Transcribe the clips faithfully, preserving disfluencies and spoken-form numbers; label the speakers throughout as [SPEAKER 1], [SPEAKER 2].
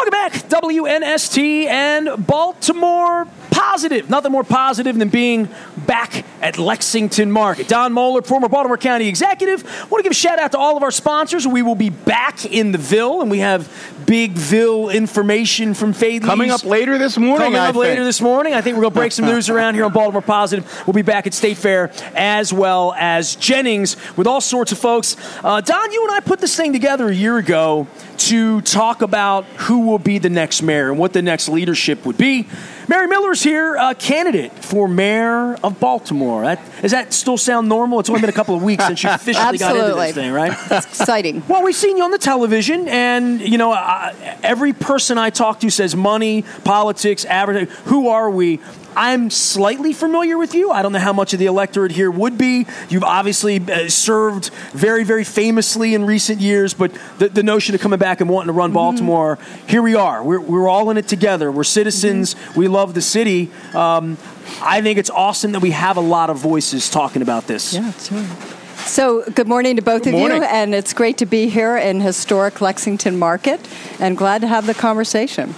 [SPEAKER 1] Welcome back, W N S T and Baltimore Positive. Nothing more positive than being back at Lexington Market. Don Moeller, former Baltimore County executive. I want to give a shout out to all of our sponsors. We will be back in the Ville, and we have big Ville information from Fadley's.
[SPEAKER 2] Coming up later this morning,
[SPEAKER 1] Coming
[SPEAKER 2] I
[SPEAKER 1] up
[SPEAKER 2] think.
[SPEAKER 1] later this morning. I think we're going to break some news around here on Baltimore Positive. We'll be back at State Fair as well as Jennings with all sorts of folks. Uh, Don, you and I put this thing together a year ago to talk about who will be the next mayor and what the next leadership would be. Mary Miller's here, uh, candidate for mayor of Baltimore. That, does that still sound normal? It's only been a couple of weeks since you officially got into this thing, right?
[SPEAKER 3] It's exciting.
[SPEAKER 1] Well, we've seen you on the television, and, you know, uh, every person I talk to says money, politics, advertising. Who are we? I'm slightly familiar with you. I don't know how much of the electorate here would be. You've obviously uh, served very, very famously in recent years, but the, the notion of coming back and wanting to run Baltimore, mm-hmm. here we are. We're, we're all in it together. We're citizens. Mm-hmm. We love the city. Um, I think it's awesome that we have a lot of voices talking about this.
[SPEAKER 3] Yeah, sure. So, good morning to both
[SPEAKER 2] good
[SPEAKER 3] of
[SPEAKER 2] morning.
[SPEAKER 3] you, and it's great to be here in historic Lexington Market, and glad to have the conversation.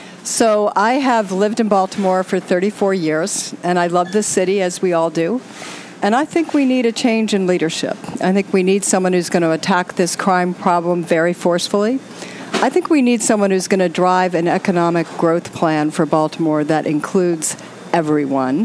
[SPEAKER 3] So I have lived in Baltimore for thirty-four years, and I love this city, as we all do. And I think we need a change in leadership. I think we need someone who's going to attack this crime problem very forcefully. I think we need someone who's going to drive an economic growth plan for Baltimore that includes everyone.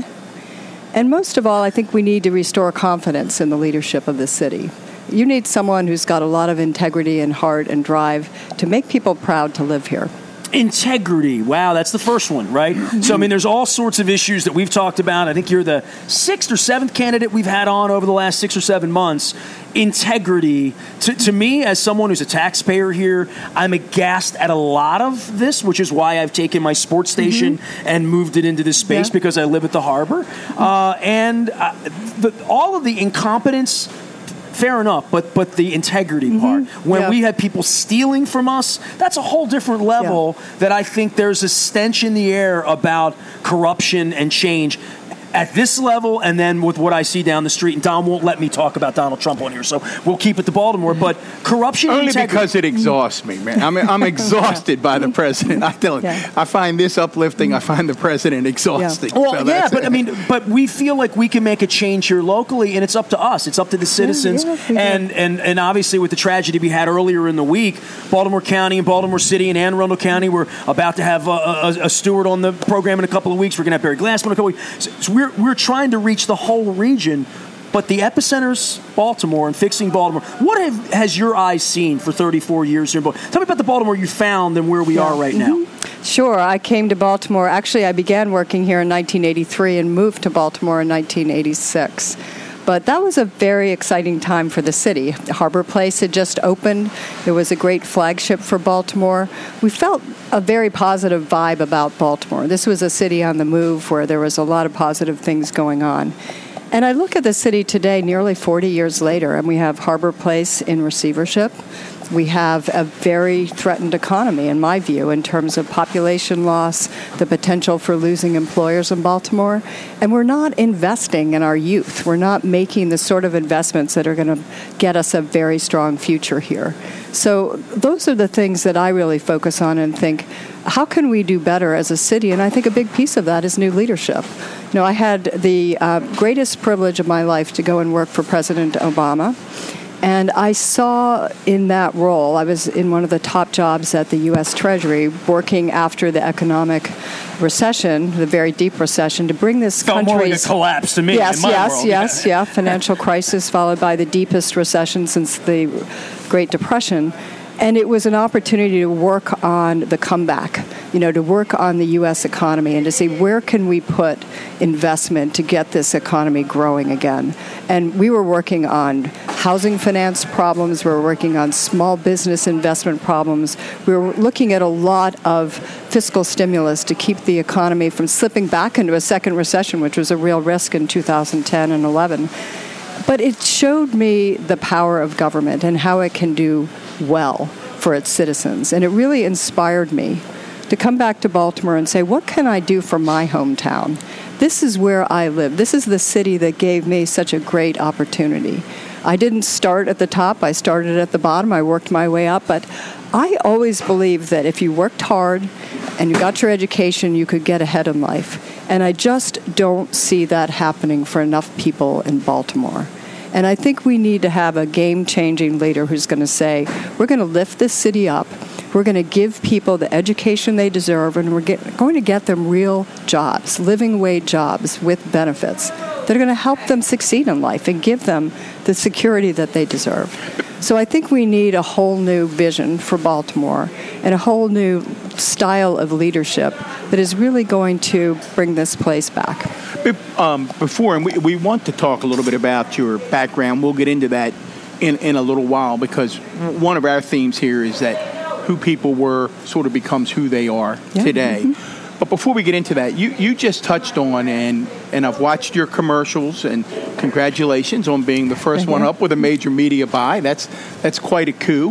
[SPEAKER 3] And most of all, I think we need to restore confidence in the leadership of the city. You need someone who's got a lot of integrity and heart and drive to make people proud to live here.
[SPEAKER 1] Integrity. Wow, that's the first one, right? So, I mean, there's all sorts of issues that we've talked about. I think you're the sixth or seventh candidate we've had on over the last six or seven months. Integrity. To, to me, as someone who's a taxpayer here, I'm aghast at a lot of this, which is why I've taken my sports station mm-hmm. and moved it into this space yeah. because I live at the harbor. Uh, and uh, the, all of the incompetence, fair enough, but but the integrity mm-hmm. part. When yeah. we had people stealing from us, that's a whole different level yeah. that I think there's a stench in the air about corruption and change at this level, and then with what I see down the street. And Don won't let me talk about Donald Trump on here, so we'll keep it to Baltimore. But corruption
[SPEAKER 2] only
[SPEAKER 1] and integrity.
[SPEAKER 2] Because it exhausts me, man. I'm I'm exhausted by the president. I tell you, yeah. I find this uplifting. I find the president exhausting.
[SPEAKER 1] Yeah. Well,
[SPEAKER 2] so
[SPEAKER 1] yeah, but
[SPEAKER 2] it.
[SPEAKER 1] I mean, but we feel like we can make a change here locally, and it's up to us. It's up to the citizens.
[SPEAKER 3] Yeah, yeah,
[SPEAKER 1] and, and and obviously, with the tragedy we had earlier in the week, Baltimore County and Baltimore City and Anne Arundel County, we're about to have a, a, a steward on the program in a couple of weeks. We're going to have Barry Glassman in a couple of weeks. So, so we're we're trying to reach the whole region, but the epicenter's Baltimore and fixing Baltimore. What have, has your eyes seen for thirty-four years here in Baltimore? Tell me about the Baltimore you found and where we
[SPEAKER 3] yeah.
[SPEAKER 1] are right
[SPEAKER 3] mm-hmm.
[SPEAKER 1] now.
[SPEAKER 3] Sure. I came to Baltimore. Actually, I began working here in nineteen eighty-three and moved to Baltimore in nineteen eighty-six. But that was a very exciting time for the city. Harbor Place had just opened. It was a great flagship for Baltimore. We felt a very positive vibe about Baltimore. This was a city on the move where there was a lot of positive things going on. And I look at the city today, nearly forty years later, and we have Harbor Place in receivership. We have a very threatened economy, in my view, in terms of population loss, the potential for losing employers in Baltimore. And we're not investing in our youth. We're not making the sort of investments that are going to get us a very strong future here. So those are the things that I really focus on and think, how can we do better as a city? And I think a big piece of that is new leadership. You know, I had the uh, greatest privilege of my life to go and work for President Obama. And I saw in that role, I was in one of the top jobs at the U S Treasury, working after the economic recession, the very deep recession, to bring this country.
[SPEAKER 1] Felt more like a collapse to me.
[SPEAKER 3] Yes,
[SPEAKER 1] in my
[SPEAKER 3] yes,
[SPEAKER 1] world.
[SPEAKER 3] yes, yeah. Financial crisis followed by the deepest recession since the Great Depression. And it was an opportunity to work on the comeback, you know, to work on the U S economy and to see where can we put investment to get this economy growing again. And we were working on housing finance problems. We were working on small business investment problems. We were looking at a lot of fiscal stimulus to keep the economy from slipping back into a second recession, which was a real risk in two thousand ten and eleven. But it showed me the power of government and how it can do well for its citizens. And it really inspired me to come back to Baltimore and say, what can I do for my hometown? This is where I live. This is the city that gave me such a great opportunity. I didn't start at the top. I started at the bottom. I worked my way up. But I always believed that if you worked hard and you got your education, you could get ahead in life. And I just don't see that happening for enough people in Baltimore. And I think we need to have a game-changing leader who's going to say, we're going to lift this city up. We're going to give people the education they deserve, and we're get, going to get them real jobs, living wage jobs with benefits that are going to help them succeed in life and give them the security that they deserve. So I think we need a whole new vision for Baltimore and a whole new style of leadership that is really going to bring this place back.
[SPEAKER 2] Um, before, and we, we want to talk a little bit about your background. We'll get into that in, in a little while, because one of our themes here is that who people were sort of becomes who they are yeah. today. Mm-hmm. But before we get into that, you, you just touched on, and, and I've watched your commercials, and congratulations on being the first mm-hmm. one up with a major media buy. That's, that's quite a coup.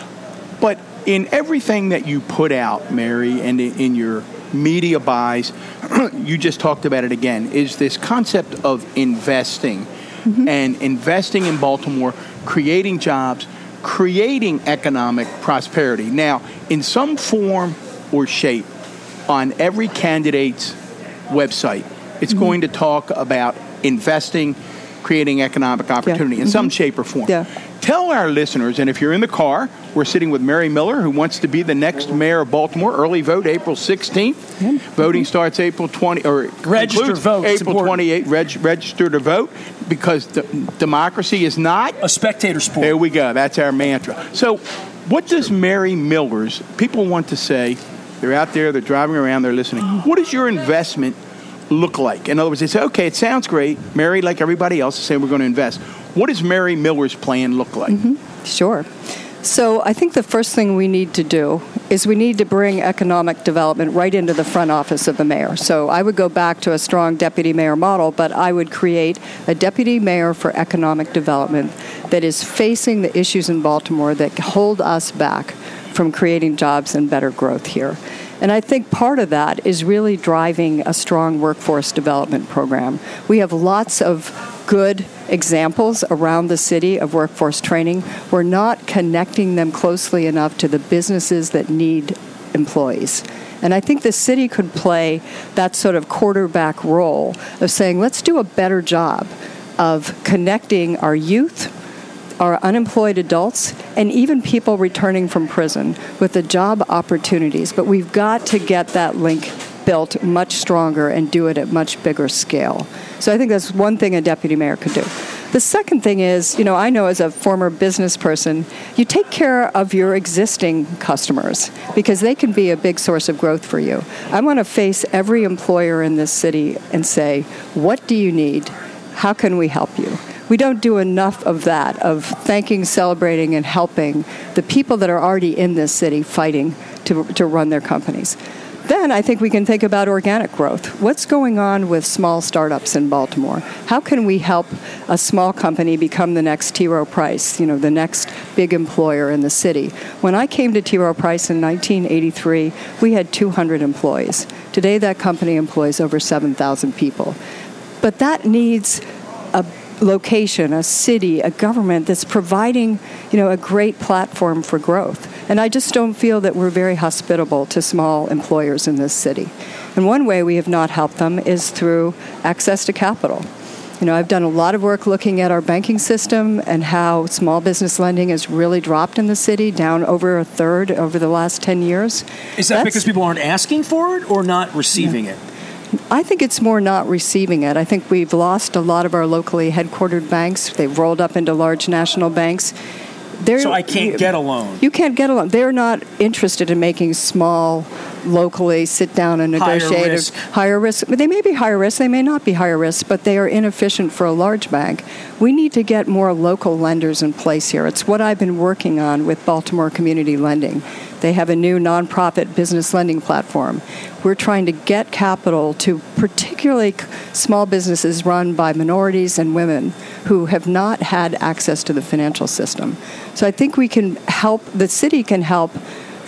[SPEAKER 2] But in everything that you put out, Mary, and in, in your media buys, you just talked about it again, is this concept of investing mm-hmm. and investing in Baltimore, creating jobs, creating economic prosperity. Now, in some form or shape, on every candidate's website, it's mm-hmm. going to talk about investing, creating economic opportunity yeah. in mm-hmm. some shape or form.
[SPEAKER 3] Yeah.
[SPEAKER 2] Tell our listeners, and if you're in the car, we're sitting with Mary Miller, who wants to be the next mayor of Baltimore. Early vote April sixteenth. Yeah. Voting starts April twentieth, or
[SPEAKER 1] register vote.
[SPEAKER 2] April twenty-eighth. Reg, register to vote, because the, democracy is not
[SPEAKER 1] a spectator sport.
[SPEAKER 2] There we go. That's our mantra. So, what does Mary Miller's people want to say? They're out there. They're driving around. They're listening. What does your investment look like? In other words, they say, okay, it sounds great. Mary, like everybody else, is saying we're going to invest. What does Mary Miller's plan look like?
[SPEAKER 3] Mm-hmm. Sure. So I think the first thing we need to do is we need to bring economic development right into the front office of the mayor. So I would go back to a strong deputy mayor model, but I would create a deputy mayor for economic development that is facing the issues in Baltimore that hold us back from creating jobs and better growth here. And I think part of that is really driving a strong workforce development program. We have lots of good examples around the city of workforce training. We're not connecting them closely enough to the businesses that need employees. And I think the city could play that sort of quarterback role of saying, let's do a better job of connecting our youth, our unemployed adults, and even people returning from prison with the job opportunities. But we've got to get that link built much stronger and do it at much bigger scale. So I think that's one thing a deputy mayor could do. The second thing is, you know, I know as a former business person, you take care of your existing customers because they can be a big source of growth for you. I want to face every employer in this city and say, what do you need? How can we help you? We don't do enough of that, of thanking, celebrating, and helping the people that are already in this city fighting to to run their companies. Then I think we can think about organic growth. What's going on with small startups in Baltimore? How can we help a small company become the next T. Rowe Price, you know, the next big employer in the city? When I came to T. Rowe Price in nineteen eighty-three, we had two hundred employees. Today that company employs over seven thousand people. But that needs a location, a city, a government that's providing, you know, a great platform for growth. And I just don't feel that we're very hospitable to small employers in this city. And one way we have not helped them is through access to capital. You know, I've done a lot of work looking at our banking system and how small business lending has really dropped in the city, down over a third over the last ten years.
[SPEAKER 1] Is that That's, because people aren't asking for it or not receiving yeah. it?
[SPEAKER 3] I think it's more not receiving it. I think we've lost a lot of our locally headquartered banks. They've rolled up into large national banks. They're,
[SPEAKER 1] so I can't
[SPEAKER 3] you,
[SPEAKER 1] get a loan.
[SPEAKER 3] You can't get a loan. They're not interested in making small, locally sit down and negotiate.
[SPEAKER 1] Higher risk.
[SPEAKER 3] Higher risk. They may be higher risk. They may not be higher risk, but they are inefficient for a large bank. We need to get more local lenders in place here. It's what I've been working on with Baltimore Community Lending. They have a new nonprofit business lending platform. We're trying to get capital to particularly small businesses run by minorities and women who have not had access to the financial system. So I think we can help, the city can help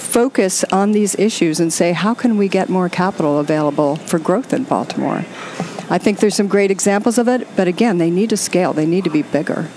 [SPEAKER 3] focus on these issues and say, how can we get more capital available for growth in Baltimore? I think there's some great examples of it, but again, they need to scale. They need to be bigger.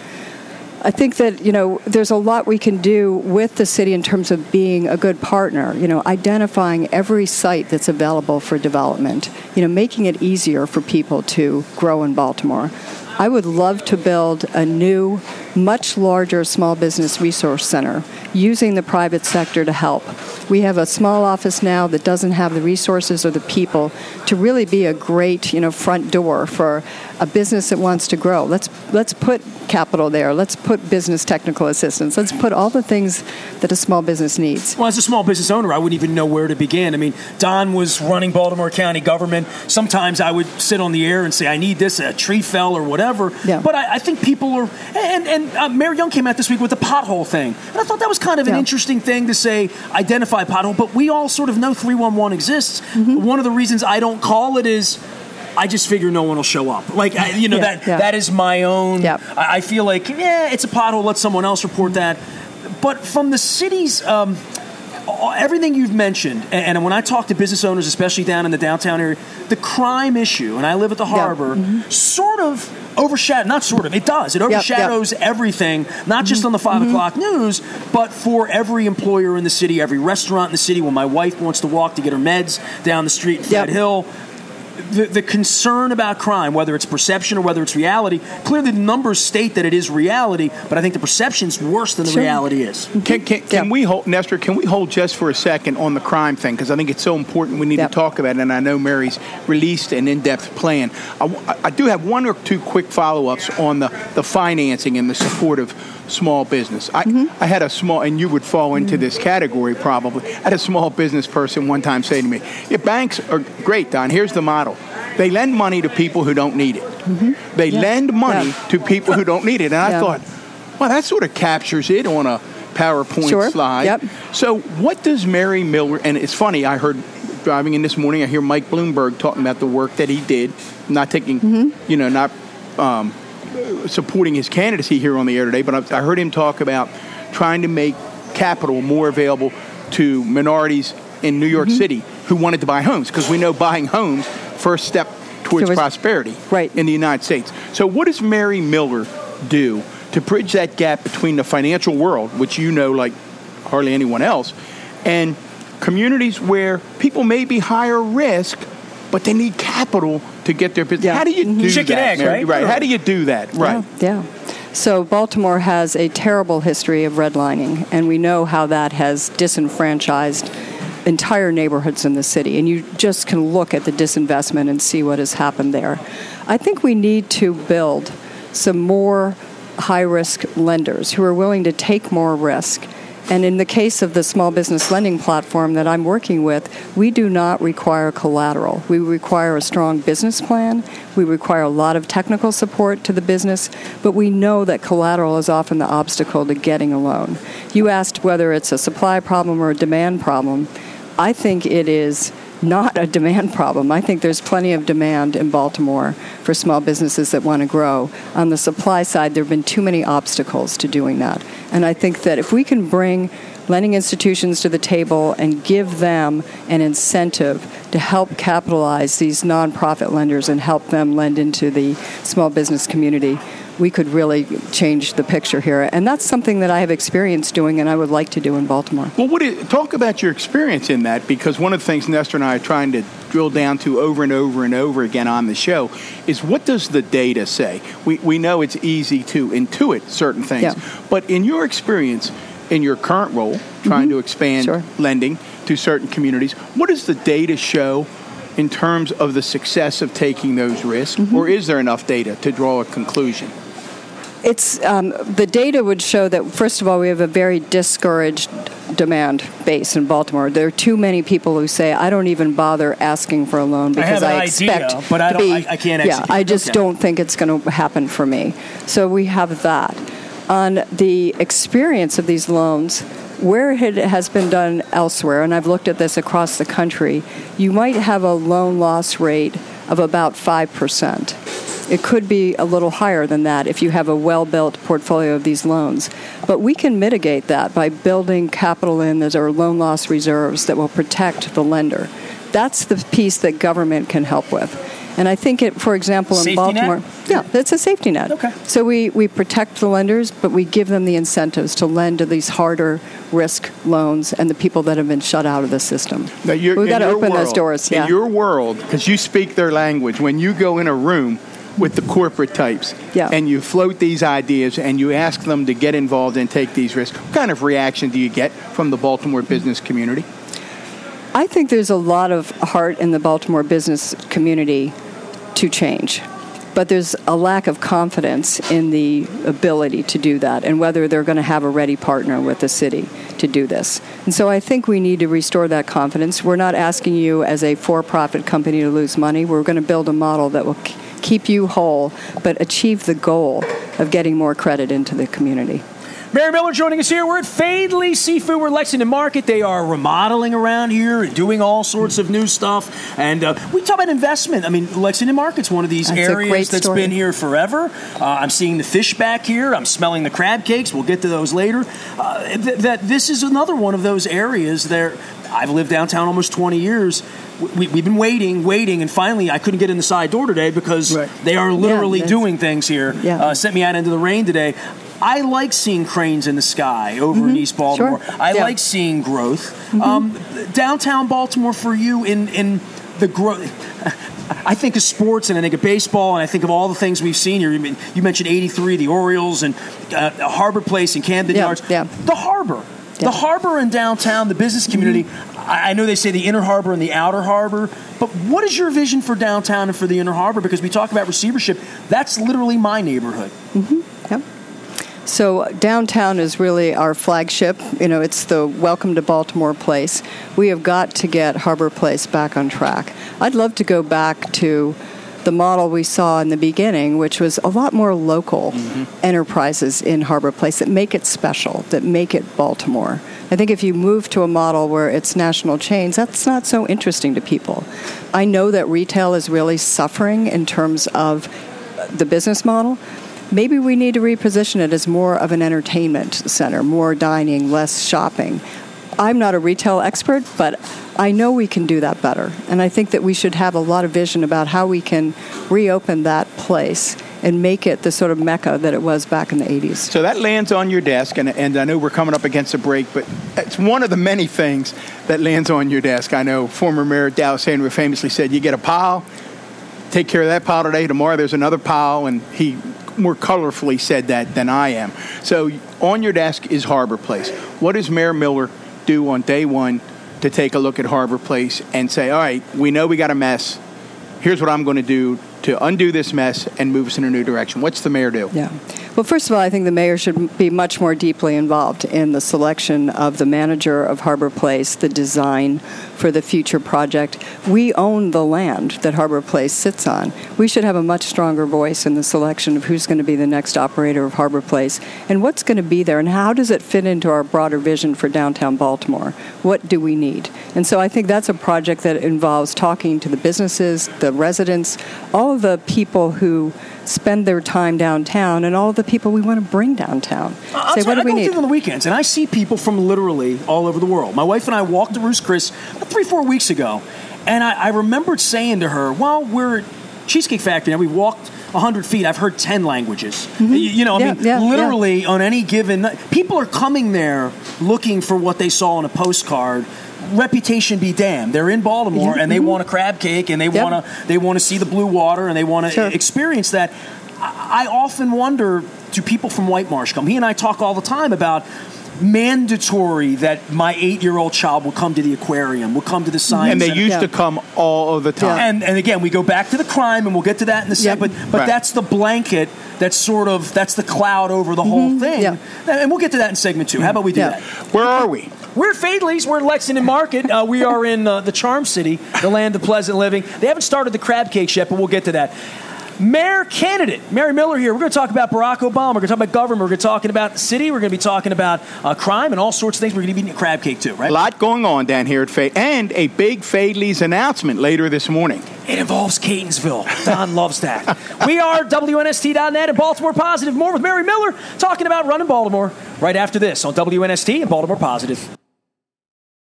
[SPEAKER 3] I think that, you know, there's a lot we can do with the city in terms of being a good partner, you know, identifying every site that's available for development, you know, making it easier for people to grow in Baltimore. I would love to build a new, much larger small business resource center using the private sector to help. We have a small office now that doesn't have the resources or the people to really be a great, you know, front door for a business that wants to grow. Let's let's put capital there. Let's put business technical assistance. Let's put all the things that a small business needs.
[SPEAKER 1] Well, as a small business owner, I wouldn't even know where to begin. I mean, Don was running Baltimore County government. Sometimes I would sit on the air and say, I need this, a tree fell or whatever.
[SPEAKER 3] Yeah.
[SPEAKER 1] But I, I think people are, and, and uh, Mayor Young came out this week with the pothole thing. And I thought that was kind of an
[SPEAKER 3] yeah.
[SPEAKER 1] interesting thing to say, identify pothole, but we all sort of know three one one exists.
[SPEAKER 3] Mm-hmm.
[SPEAKER 1] One of the reasons I don't call it is, I just figure no one will show up. Like, I, you know,
[SPEAKER 3] yeah,
[SPEAKER 1] that
[SPEAKER 3] yeah.
[SPEAKER 1] that is my own.
[SPEAKER 3] Yep.
[SPEAKER 1] I, I feel like, yeah, it's a pothole. Let someone else report that. But from the city's, um, everything you've mentioned, and, and when I talk to business owners, especially down in the downtown area, the crime issue, and I live at the harbor,
[SPEAKER 3] yep. mm-hmm.
[SPEAKER 1] sort of overshadows, not sort of, it does. It overshadows yep, yep. everything, not just mm-hmm. on the five mm-hmm. o'clock news, but for every employer in the city, every restaurant in the city. When my wife wants to walk to get her meds down the street in Fed
[SPEAKER 3] yep.
[SPEAKER 1] Hill, The, the concern about crime, whether it's perception or whether it's reality, clearly the numbers state that it is reality, but I think the perception's worse than the
[SPEAKER 3] sure.
[SPEAKER 1] reality is.
[SPEAKER 2] Can, can, can yeah. we hold, Nestor, can we hold just for a second on the crime thing? Because I think it's so important we need yep. to talk about it, and I know Mary's released an in-depth plan. I, I do have one or two quick follow-ups on the, the financing and the support of small business. I, mm-hmm. I had a small, and you would fall into mm-hmm. this category probably, I had a small business person one time say to me, yeah, banks are great, Don, here's the model. They lend money to people who don't need it. Mm-hmm. They yeah. lend money yeah. to people who don't need it. And I yeah. thought, well, that sort of captures it on a PowerPoint
[SPEAKER 3] sure.
[SPEAKER 2] slide.
[SPEAKER 3] Yep.
[SPEAKER 2] So what does Mary Miller, and it's funny, I heard driving in this morning, I hear Mike Bloomberg talking about the work that he did, not taking, mm-hmm. you know, not um, supporting his candidacy here on the air today, but I, I heard him talk about trying to make capital more available to minorities in New York mm-hmm. City who wanted to buy homes, because we know buying homes, first step towards was, prosperity
[SPEAKER 3] right.
[SPEAKER 2] in the United States. So what does Mary Miller do to bridge that gap between the financial world, which you know like hardly anyone else, and communities where people may be higher risk, but they need capital to get their business?
[SPEAKER 3] Yeah.
[SPEAKER 2] How do you
[SPEAKER 3] mm-hmm.
[SPEAKER 2] do
[SPEAKER 1] Chicken
[SPEAKER 2] that,
[SPEAKER 1] egg,
[SPEAKER 2] Mary?
[SPEAKER 1] right?
[SPEAKER 2] Right. How do you do that? Right.
[SPEAKER 3] Yeah. yeah. So Baltimore has a terrible history of redlining, and we know how that has disenfranchised entire neighborhoods in the city, and you just can look at the disinvestment and see what has happened there. I think we need to build some more high-risk lenders who are willing to take more risk. And in the case of the small business lending platform that I'm working with, we do not require collateral. We require a strong business plan. We require a lot of technical support to the business, but we know that collateral is often the obstacle to getting a loan. You asked whether it's a supply problem or a demand problem. I think it is not a demand problem. I think there's plenty of demand in Baltimore for small businesses that want to grow. On the supply side, there have been too many obstacles to doing that. And I think that if we can bring lending institutions to the table and give them an incentive to help capitalize these nonprofit lenders and help them lend into the small business community, we could really change the picture here. And that's something that I have experience doing and I would like to do in Baltimore.
[SPEAKER 2] Well, what is, talk about your experience in that, because one of the things Nestor and I are trying to drill down to over and over and over again on the show is, what does the data say? We, we know it's easy to intuit certain things,
[SPEAKER 3] yeah.
[SPEAKER 2] but in your experience, in your current role, trying mm-hmm. to expand
[SPEAKER 3] sure.
[SPEAKER 2] lending to certain communities, what does the data show in terms of the success of taking those risks, mm-hmm. or is there enough data to draw a conclusion?
[SPEAKER 3] It's um, the data would show that, first of all, we have a very discouraged demand base in Baltimore. There are too many people who say, I don't even bother asking for a loan because I,
[SPEAKER 1] I
[SPEAKER 3] expect
[SPEAKER 1] idea, but I, don't,
[SPEAKER 3] to be,
[SPEAKER 1] I, I can't
[SPEAKER 3] yeah,
[SPEAKER 1] execute.
[SPEAKER 3] I just
[SPEAKER 1] okay.
[SPEAKER 3] don't think it's going to happen for me. So we have that. On the experience of these loans, where it has been done elsewhere, and I've looked at this across the country, you might have a loan loss rate of about five percent. It could be a little higher than that if you have a well-built portfolio of these loans. But we can mitigate that by building capital in that are loan loss reserves that will protect the lender. That's the piece that government can help with. And I think it, for example, in
[SPEAKER 1] safety
[SPEAKER 3] Baltimore,
[SPEAKER 1] net?
[SPEAKER 3] yeah, it's a safety net.
[SPEAKER 1] Okay.
[SPEAKER 3] So we, we protect the lenders, but we give them the incentives to lend to these harder risk loans and the people that have been shut out of the system.
[SPEAKER 2] Now, you're,
[SPEAKER 3] We've got to
[SPEAKER 2] your
[SPEAKER 3] open
[SPEAKER 2] world,
[SPEAKER 3] those doors. Yeah.
[SPEAKER 2] In your world, because you speak their language, when you go in a room with the corporate types
[SPEAKER 3] yeah.
[SPEAKER 2] and you float these ideas and you ask them to get involved and take these risks, what kind of reaction do you get from the Baltimore business community?
[SPEAKER 3] I think there's a lot of heart in the Baltimore business community to change. But there's a lack of confidence in the ability to do that and whether they're going to have a ready partner with the city to do this. And so I think we need to restore that confidence. We're not asking you as a for-profit company to lose money. We're going to build a model that will k- keep you whole but achieve the goal of getting more credit into the community.
[SPEAKER 1] Mary Miller joining us here. We're at Fadley Seafood. We're at Lexington Market. They are remodeling around here and doing all sorts of new stuff. And uh, we talk about investment. I mean, Lexington Market's one of these
[SPEAKER 3] that's
[SPEAKER 1] areas that's
[SPEAKER 3] story.
[SPEAKER 1] been here forever. Uh, I'm seeing the fish back here. I'm smelling the crab cakes. We'll get to those later. Uh, th- that this is another one of those areas there. I've lived downtown almost twenty years. We, we've been waiting, waiting, and finally I couldn't get in the side door today because
[SPEAKER 2] right.
[SPEAKER 1] they are literally
[SPEAKER 3] yeah,
[SPEAKER 1] doing things here.
[SPEAKER 3] Yeah.
[SPEAKER 1] Uh, sent me out into the rain today. I like seeing cranes in the sky over
[SPEAKER 3] mm-hmm.
[SPEAKER 1] in East Baltimore.
[SPEAKER 3] Sure.
[SPEAKER 1] I
[SPEAKER 3] yeah.
[SPEAKER 1] like seeing growth.
[SPEAKER 3] Mm-hmm.
[SPEAKER 1] Um, downtown Baltimore for you in, in the growth. I think of sports and I think of baseball and I think of all the things we've seen here. You mentioned eighty-three, the Orioles, and uh, Harbor Place and Camden
[SPEAKER 3] yeah,
[SPEAKER 1] Yards.
[SPEAKER 3] Yeah.
[SPEAKER 1] The Harbor.
[SPEAKER 3] Yeah.
[SPEAKER 1] The Harbor in downtown, the business community.
[SPEAKER 3] Mm-hmm.
[SPEAKER 1] I, I know they say the inner harbor and the outer harbor, but what is your vision for downtown and for the inner harbor? Because we talk about receivership. That's literally my neighborhood.
[SPEAKER 3] Mm-hmm. Yep. So downtown is really our flagship. You know, it's the welcome to Baltimore place. We have got to get Harbor Place back on track. I'd love to go back to the model we saw in the beginning, which was a lot more local mm-hmm. enterprises in Harbor Place that make it special, that make it Baltimore. I think if you move to a model where it's national chains, that's not so interesting to people. I know that retail is really suffering in terms of the business model. Maybe we need to reposition it as more of an entertainment center, more dining, less shopping. I'm not a retail expert, but I know we can do that better. And I think that we should have a lot of vision about how we can reopen that place and make it the sort of mecca that it was back in the eighties.
[SPEAKER 2] So that lands on your desk, and, and I know we're coming up against a break, but it's one of the many things that lands on your desk. I know former Mayor Dallas Henry famously said, you get a pile, take care of that pile today, tomorrow there's another pile, and he more colorfully said that than I am. So on your desk is Harbor Place. What does Mayor Miller do on day one to take a look at Harbor Place and say, all right, we know we got a mess. Here's what I'm going to do to undo this mess and move us in a new direction. What's the mayor do?
[SPEAKER 3] Yeah. Well, first of all, I think the mayor should be much more deeply involved in the selection of the manager of Harbor Place, the design for the future project. We own the land that Harbor Place sits on. We should have a much stronger voice in the selection of who's going to be the next operator of Harbor Place and what's going to be there and how does it fit into our broader vision for downtown Baltimore. What do we need? And so I think that's a project that involves talking to the businesses, the residents, all of the people who spend their time downtown and all of the people we want to bring downtown.
[SPEAKER 1] I'll
[SPEAKER 3] Say,
[SPEAKER 1] tell
[SPEAKER 3] what
[SPEAKER 1] you,
[SPEAKER 3] do we
[SPEAKER 1] I go
[SPEAKER 3] need?
[SPEAKER 1] through on the weekends, and I see people from literally all over the world. My wife and I walked to Ruth's Chris about three, four weeks ago, and I, I remembered saying to her, well, we're at Cheesecake Factory, and we walked one hundred feet. I've heard ten languages. Mm-hmm. You, you know, I
[SPEAKER 3] yeah,
[SPEAKER 1] mean,
[SPEAKER 3] yeah,
[SPEAKER 1] literally
[SPEAKER 3] yeah.
[SPEAKER 1] on any given night, people are coming there looking for what they saw on a postcard. Reputation be damned. They're in Baltimore,
[SPEAKER 3] Yeah,
[SPEAKER 1] and they
[SPEAKER 3] mm-hmm.
[SPEAKER 1] want a crab cake, and they
[SPEAKER 3] Yep.
[SPEAKER 1] want to they want to see the blue water, and they want to
[SPEAKER 3] Sure.
[SPEAKER 1] experience that. I, I often wonder, do people from White Marsh come? He and I talk all the time about mandatory that my eight-year-old child will come to the aquarium, will come to the science
[SPEAKER 2] And they
[SPEAKER 1] center.
[SPEAKER 2] used
[SPEAKER 3] Yeah.
[SPEAKER 2] to come all of the time.
[SPEAKER 1] And, and again, we go back to the crime, and we'll get to that in a
[SPEAKER 3] Yeah.
[SPEAKER 1] second. But, but
[SPEAKER 2] Right.
[SPEAKER 1] that's the blanket. That's sort of that's the cloud over the whole thing.
[SPEAKER 3] Yeah.
[SPEAKER 1] And we'll get to that in segment two. How about we do
[SPEAKER 3] Yeah.
[SPEAKER 1] that?
[SPEAKER 2] Where are we?
[SPEAKER 1] We're at Fadley's. We're in Lexington Market. Uh, we are in uh, the Charm City, the land of pleasant living. They haven't started the crab cakes yet, but we'll get to that. Mayor candidate, Mary Miller here. We're going to talk about Barack Obama. We're going to talk about government. We're going to be talking about the city. We're going to be talking about uh, crime and all sorts of things. We're going to be eating a crab cake too, right?
[SPEAKER 2] A lot going on down here at Fade. And a big Fadley's announcement later this morning.
[SPEAKER 1] It involves Catonsville. Don loves that. We are W N S T dot net and Baltimore Positive. More with Mary Miller talking about running Baltimore right after this on W N S T and Baltimore Positive.